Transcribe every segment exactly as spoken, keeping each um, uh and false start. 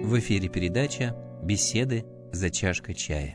В эфире передача «Беседы за чашкой чая».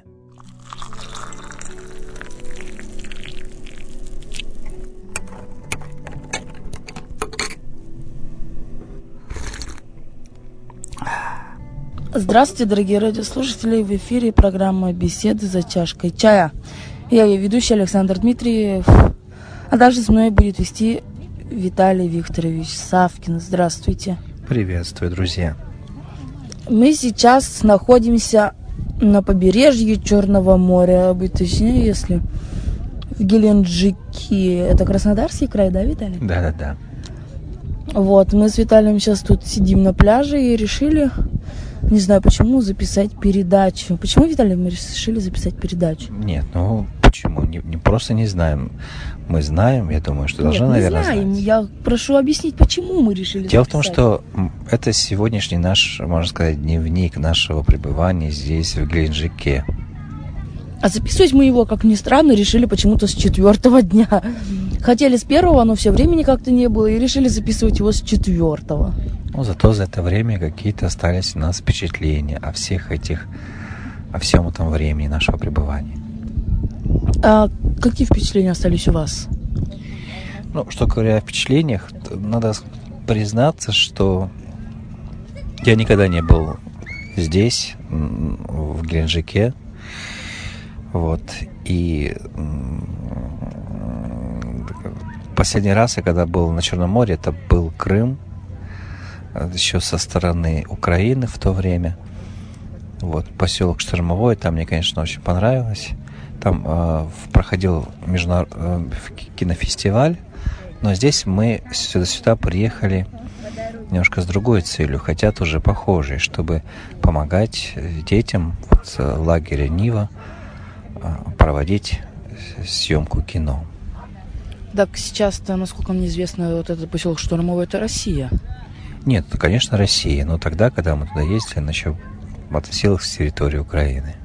Здравствуйте, дорогие радиослушатели! В эфире программа «Беседы за чашкой чая». Я ее ведущий Александр Дмитриев, а также с мной будет вести Виталий Викторович Савкин. Здравствуйте! Приветствую, друзья! Мы сейчас находимся на побережье Черного моря, быть точнее, если в Геленджике. Это Краснодарский край, да, Виталий? Да-да-да. Вот, мы с Виталием сейчас тут сидим на пляже и решили, не знаю почему, записать передачу. Почему, Виталий, мы решили записать передачу? Нет, ну почему? Не, не просто не знаем. Мы знаем, я думаю, что должны, Нет, наверное, не знаем. знать. Я прошу объяснить, почему мы решили Дело записать. в том, что это сегодняшний наш, можно сказать, дневник нашего пребывания здесь, в Геленджике. А записывать мы его, как ни странно, решили почему-то с четвертого дня. Хотели с первого, но все времени как-то не было, и решили записывать его с четвертого. Но зато за это время какие-то остались у нас впечатления о всех этих, о всем этом времени нашего пребывания. А какие впечатления остались у вас? Ну, что говоря о впечатлениях, надо признаться, что я никогда не был здесь, в Геленджике. Вот. И последний раз, я когда был на Черном море, это был Крым, еще со стороны Украины в то время. Вот. Поселок Штормовой, там мне, конечно, очень понравилось. Там э, проходил международ... э, кинофестиваль, но здесь мы сюда-сюда приехали немножко с другой целью, хотя тоже похожей, чтобы помогать детям вот, в лагере Нива проводить съемку кино. Так сейчас-то, насколько мне известно, вот этот поселок Штормовой — это Россия. Нет, конечно, Россия, но тогда, когда мы туда ездили, она еще относилась к территории Украины.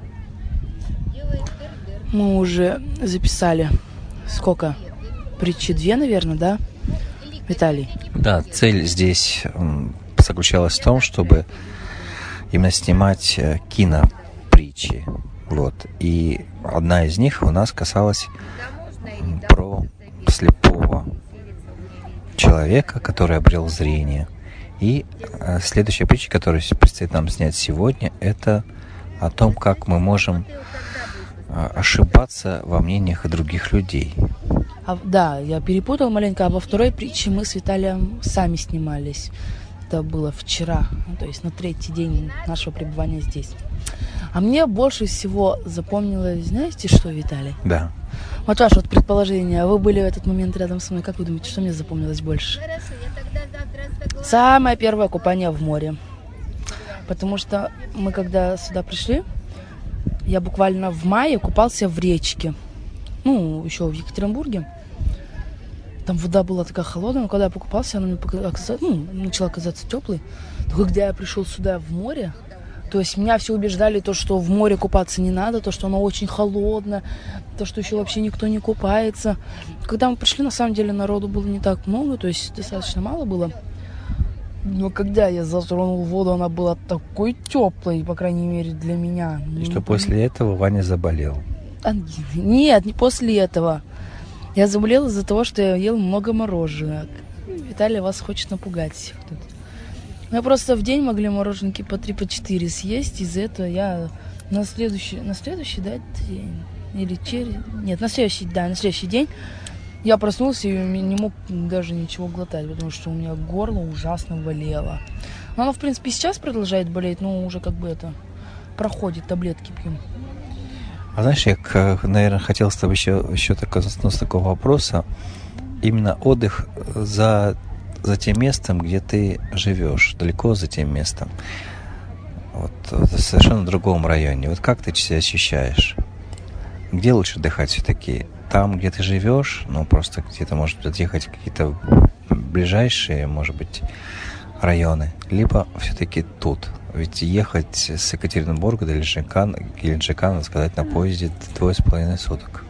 Мы уже записали сколько? Притчи две, наверное, да, Виталий? Да, цель здесь заключалась в том, чтобы именно снимать кинопритчи. Вот. И одна из них у нас касалась про слепого человека, который обрел зрение. И следующая притча, которую предстоит нам снять сегодня, это о том, как мы можем ошибаться во мнениях других людей. А, да, я перепутал маленько, а во второй притче мы с Виталием сами снимались. Это было вчера, то есть на третий день нашего пребывания здесь. А мне больше всего запомнилось, знаете что, Виталий? Да. Вот ваше вот предположение, вы были в этот момент рядом со мной, как вы думаете, что мне запомнилось больше? Самое первое купание в море. Потому что мы когда сюда пришли, я буквально в мае купался в речке. Ну, еще в Екатеринбурге. Там вода была такая холодная, но когда я покупался, она мне оказалась, ну, начала казаться теплой. Но когда я пришел сюда в море, то есть меня все убеждали, то, что в море купаться не надо, то, что оно очень холодное, то, что еще вообще никто не купается. Когда мы пришли, на самом деле народу было не так много, то есть достаточно мало было. Но когда я затронул воду, она была такой теплой, по крайней мере, для меня. И что после этого Ваня заболел? А, нет, не после этого. Я заболела из-за того, что я ел много мороженого. Виталий вас хочет напугать всех тут. Мы просто в день могли мороженки по три, по четыре съесть. Из-за этого я на следующий, на следующий, да, день, или через... Нет, на следующий, да, на следующий день я проснулся и не мог даже ничего глотать, потому что у меня горло ужасно болело. Но оно, в принципе, сейчас продолжает болеть, но уже как бы это проходит, таблетки пьем. А знаешь, я, наверное, хотел с тобой еще, еще так, коснуться такого вопроса. Именно отдых за, за тем местом, где ты живешь, далеко за тем местом. Вот, в совершенно другом районе. Вот как ты себя ощущаешь? Где лучше отдыхать все-таки? Там, где ты живешь, ну, просто где-то, может быть, отъехать в какие-то ближайшие, может быть, районы, либо все-таки тут. Ведь ехать с Екатеринбурга до Геленджика, Геленджика, надо сказать, на поезде двое с половиной суток.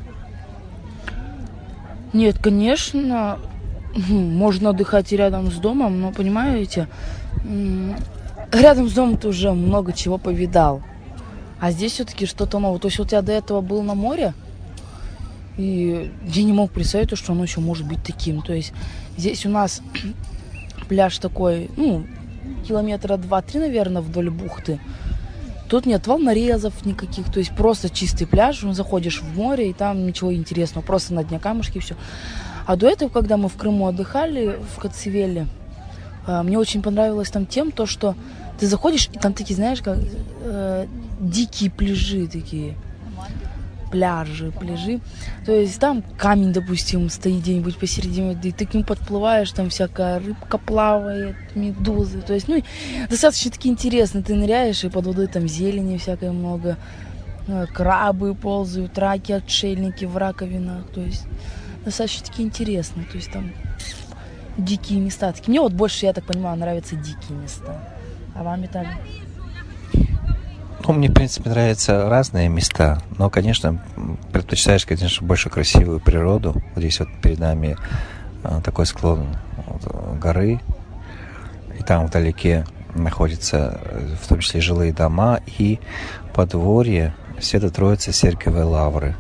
Нет, конечно, можно отдыхать и рядом с домом, но, понимаете, рядом с домом ты уже много чего повидал. А здесь все-таки что-то новое. То есть вот я до этого был на море, и я не мог представить, что оно еще может быть таким. То есть здесь у нас пляж такой, ну, километра два-три, наверное, вдоль бухты. Тут нет волнорезов никаких, то есть просто чистый пляж, заходишь в море, и там ничего интересного, просто на дне камушки и все. А до этого, когда мы в Крыму отдыхали, в Коцевеле, мне очень понравилось там тем, то, что ты заходишь, и там такие, знаешь, как э, дикие пляжи такие, пляжи, пляжи. То есть там камень, допустим, стоит где-нибудь посередине воды, и ты к нему подплываешь, там всякая рыбка плавает, медузы. То есть, ну, достаточно таки интересно. Ты ныряешь, и под водой там зелени всякое много. Крабы ползают, раки, отшельники в раковинах. То есть достаточно таки интересно. То есть там дикие места. Такие. Мне вот больше, я так понимаю, нравятся дикие места. А вам, Виталий? Ну, мне, в принципе, нравятся разные места, но, конечно, предпочитаешь, конечно, больше красивую природу. Вот здесь вот перед нами такой склон вот, горы, и там вдалеке находятся в том числе жилые дома и подворье Свято-Троицы Церковной Лавры.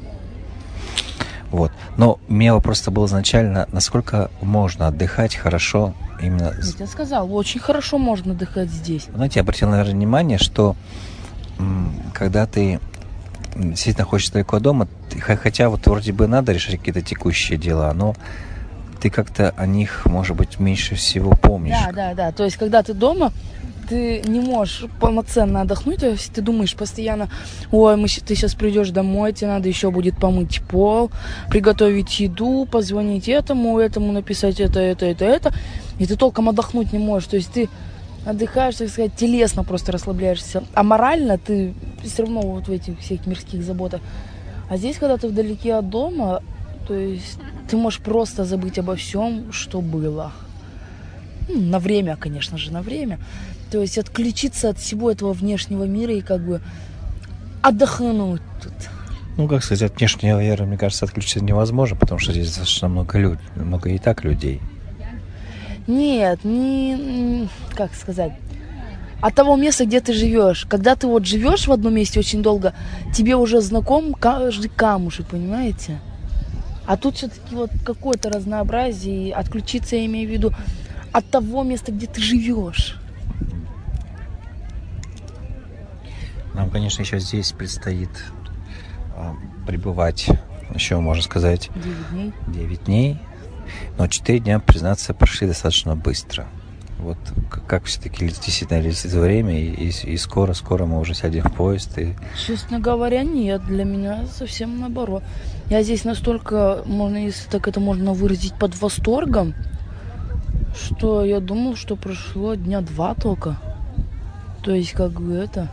Вот. Но у меня вопрос был изначально, насколько можно отдыхать хорошо именно... Я тебе сказал, очень хорошо можно отдыхать здесь. Знаете, я обратил, наверное, внимание, что когда ты действительно хочешь далеко от дома, ты, хотя вот вроде бы надо решать какие-то текущие дела, но ты как-то о них, может быть, меньше всего помнишь. Да, да, да. То есть, когда ты дома, ты не можешь полноценно отдохнуть, то есть ты думаешь постоянно, ой, мы, ты сейчас придешь домой, тебе надо еще будет помыть пол, приготовить еду, позвонить этому, этому, написать это, это, это, это, и ты толком отдохнуть не можешь. То есть ты отдыхаешь, так сказать, телесно просто расслабляешься, а морально ты все равно вот в этих всех мирских заботах. А здесь, когда ты вдалеке от дома, то есть ты можешь просто забыть обо всем, что было. Ну, на время, конечно же, на время. То есть отключиться от всего этого внешнего мира и как бы отдохнуть тут. Ну, как сказать, от внешнего мира, мне кажется, отключиться невозможно, потому что здесь достаточно много людей, много и так людей. Нет, не, как сказать, от того места, где ты живешь. Когда ты вот живешь в одном месте очень долго, тебе уже знаком каждый камушек, понимаете? А тут все-таки вот какое-то разнообразие, и отключиться, я имею в виду, от того места, где ты живешь. Нам, конечно, еще здесь предстоит а, пребывать, еще, можно сказать, девять дней. девять дней. Но четыре дня, признаться, прошли достаточно быстро. Вот как, как все-таки действительно летит время, и, и скоро-скоро мы уже сядем в поезд. И... Честно говоря, нет. Для меня совсем наоборот. Я здесь настолько, можно, если так это можно выразить, под восторгом, что я думал, что прошло дня два только. То есть, как бы это...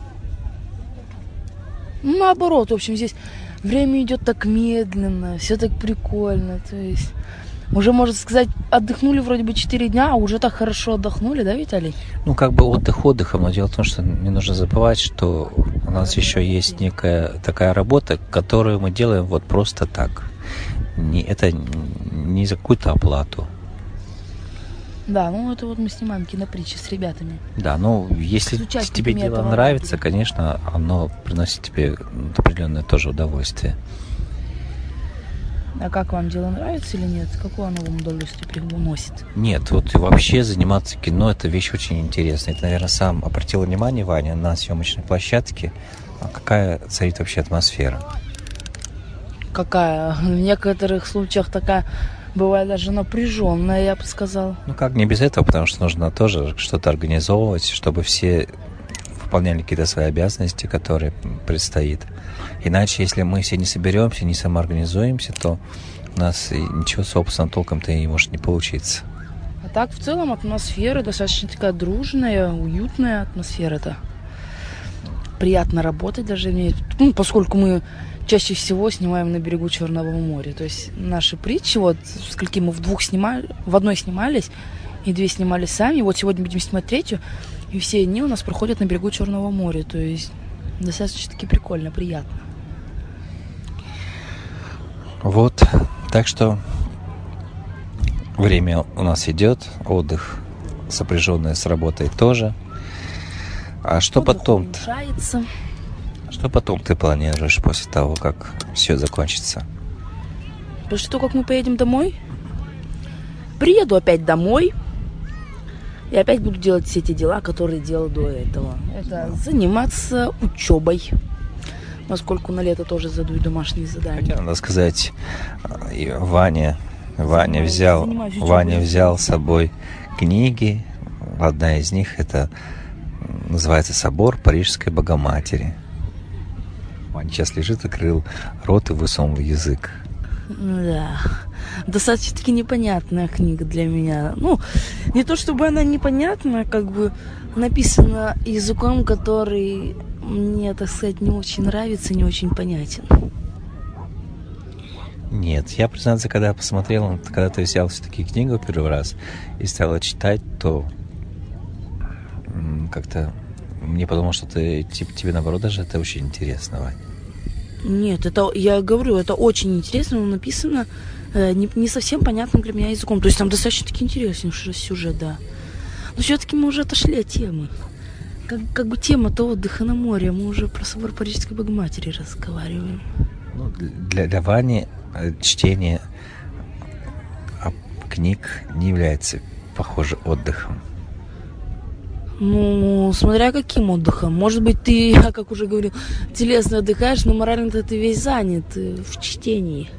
Ну, наоборот, в общем, здесь время идет так медленно, все так прикольно. То есть... Уже, можно сказать, отдохнули вроде бы четыре дня, а уже так хорошо отдохнули, да, Виталий? Ну, как бы отдых отдыхом, но дело в том, что не нужно забывать, что у нас еще есть некая такая работа, которую мы делаем вот просто так. Не, это не за какую-то оплату. Да, ну это вот мы снимаем кинопритчи с ребятами. Да, ну если тебе дело нравится, конечно, оно приносит тебе определенное тоже удовольствие. А как вам, дело нравится или нет? Какое оно вам удовольствие приносит? Нет, вот вообще заниматься кино – это вещь очень интересная. Это, наверное, сам обратил внимание, Ваня, на съемочной площадке. А какая царит вообще атмосфера? Какая? В некоторых случаях такая, бывает даже напряженная, я бы сказала. Ну как, не без этого, потому что нужно тоже что-то организовывать, чтобы все выполняли какие-то свои обязанности, которые предстоит. Иначе, если мы все не соберемся, не самоорганизуемся, то у нас ничего, собственно, толком-то и может не получиться. А так, в целом, атмосфера достаточно такая дружная, уютная атмосфера-то. Приятно работать даже мне, ну, поскольку мы чаще всего снимаем на берегу Черного моря. То есть наши притчи, вот, скольки мы в двух снимали, в одной снимались, и две снимали сами. Вот сегодня будем снимать третью, и все дни у нас проходят на берегу Черного моря. То есть достаточно-таки прикольно, приятно. Вот, так что время у нас идет, отдых, сопряженный с работой тоже. А что потом? Уменьшается. Что потом ты планируешь после того, как все закончится? После того, как мы поедем домой, приеду опять домой и опять буду делать все те дела, которые делал до этого. Это заниматься учебой, поскольку на лето тоже задаю домашние задания. Хотя, надо сказать, и Ваня, Ваня взял, Ваня взял с собой книги. Одна из них это называется «Собор Парижской Богоматери». Ваня сейчас лежит, открыл рот и высунул язык. Да, достаточно-таки непонятная книга для меня. Ну, не то чтобы она непонятная, как бы написана языком, который мне, так сказать, не очень нравится, не очень понятен. Нет, я, признаться, когда посмотрел, когда ты взял все-таки книгу первый раз и стала читать, то как-то мне подумал, что ты, тебе, наоборот, даже это очень интересно, Ваня. Нет, это, я говорю, это очень интересно, но написано э, не, не совсем понятным для меня языком. То есть там достаточно-таки интересный сюжет, да. Но все-таки мы уже отошли от темы. Как, как бы тема-то отдыха на море, мы уже про собор Парижской Богоматери разговариваем. Ну, для, для Вани чтение книг не является, похоже, отдыхом. Ну, смотря каким отдыхом. Может быть, ты, как уже говорил, телесно отдыхаешь, но морально-то ты весь занят в чтении.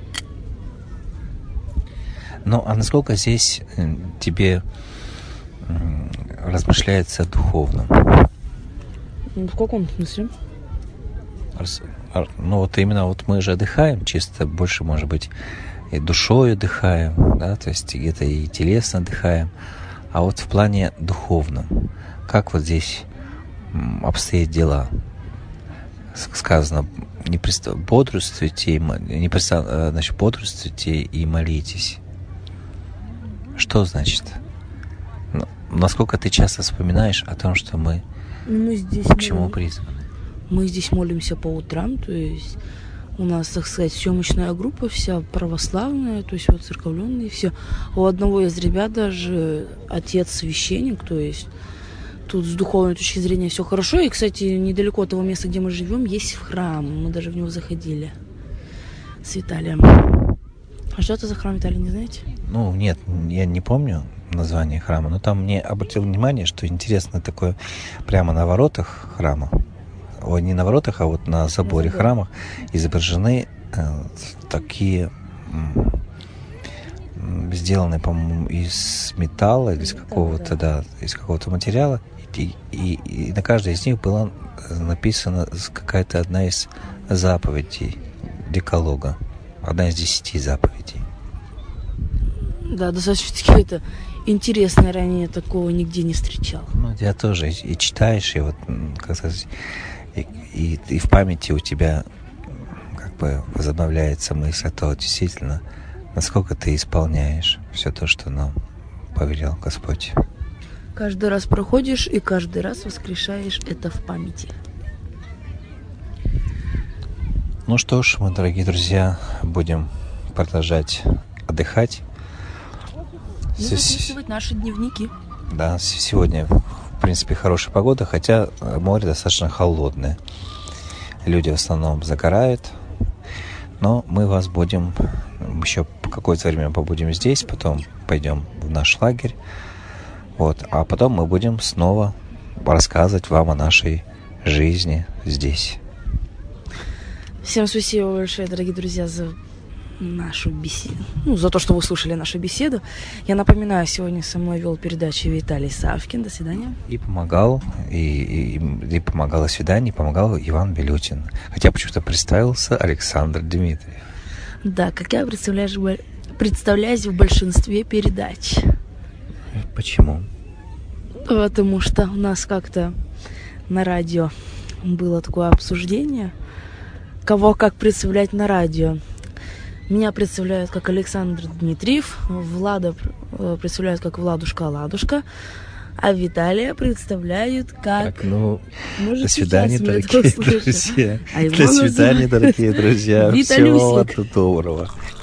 Ну, а насколько здесь тебе размышляется о духовном? В каком смысле? Ну, вот именно вот мы же отдыхаем, чисто больше, может быть, и душой отдыхаем, да, то есть где-то и телесно отдыхаем. А вот в плане духовном, как вот здесь обстоят дела? Сказано, не пристав... бодрствуйте, не пристав... значит, бодрствуйте и молитесь. Что значит? Ну, насколько ты часто вспоминаешь о том, что мы, мы здесь к чему призваны? Мы здесь молимся по утрам, то есть у нас, так сказать, съемочная группа вся православная, то есть вот церковленные все. У одного из ребят даже отец священник, то есть тут с духовной точки зрения все хорошо. И, кстати, недалеко от того места, где мы живем, есть храм. Мы даже в него заходили с Виталием. А что это за храм, Виталий, не знаете? Ну, нет, я не помню название храма, но там мне обратил внимание, что интересно такое, прямо на воротах храма, ой, не на воротах, а вот на заборе на храма изображены э, такие м, сделанные, по-моему, из металла или из какого-то, да, из какого-то материала, и, и, и на каждой из них была написана какая-то одна из заповедей Декалога, одна из десяти заповедей. Да, достаточно это интересно, ранее такого нигде не встречал. Ну, я тоже и, и читаешь, и вот, как сказать, и, и, и в памяти у тебя как бы возобновляется мысль о том, действительно, насколько ты исполняешь все то, что нам повелел Господь. Каждый раз проходишь и каждый раз воскрешаешь это в памяти. Ну что ж, мы, дорогие друзья, будем продолжать отдыхать. И записывать наши дневники. Да, сегодня, в принципе, хорошая погода, хотя море достаточно холодное. Люди в основном загорают, но мы вас будем, еще какое-то время побудем здесь, потом пойдем в наш лагерь, вот, а потом мы будем снова рассказывать вам о нашей жизни здесь. Всем спасибо большое, дорогие друзья, за нашу беседу, ну, за то, что вы слушали нашу беседу. Я напоминаю, сегодня со мной вел передачу Виталий Савкин. До свидания. И помогал, и, и, и помогал в свидании, помогал Иван Белютин. Хотя почему-то представился Александр Дмитриев. Да, как я представляюсь, представляюсь в большинстве передач. Почему? Потому что у нас как-то на радио было такое обсуждение, кого как представлять на радио. Меня представляют как Александр Дмитриев, Влада представляют как Владушка Ладушка, а Виталия представляют как... Так, ну, Может, до свидания, дорогие друзья. А до свидания, дорогие друзья. Всего доброго.